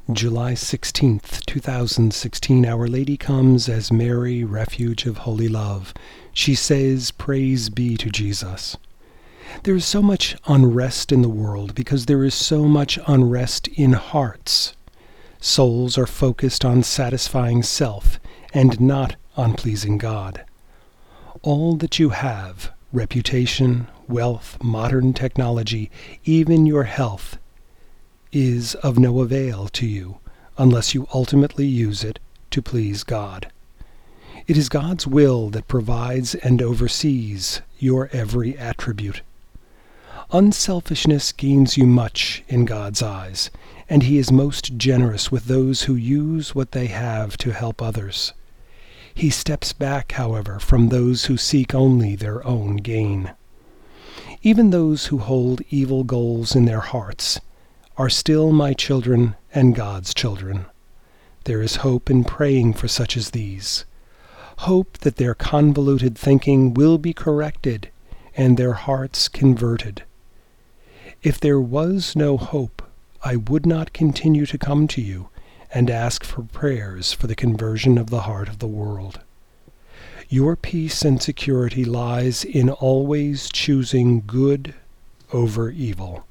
July 16th, 2016, Our Lady comes as Mary, refuge of holy love. She says, "Praise be to Jesus." There is so much unrest in the world because there is so much unrest in hearts. Souls are focused on satisfying self and not on pleasing God. All that you have, reputation, wealth, modern technology, even your health, is of no avail to you unless you ultimately use it to please God. It is God's will that provides and oversees your every attribute. Unselfishness gains you much in God's eyes, and He is most generous with those who use what they have to help others. He steps back, however, from those who seek only their own gain. Even those who hold evil goals in their hearts are still my children and God's children. There is hope in praying for such as these. Hope that their convoluted thinking will be corrected and their hearts converted. If there was no hope, I would not continue to come to you and ask for prayers for the conversion of the heart of the world. Your peace and security lies in always choosing good over evil.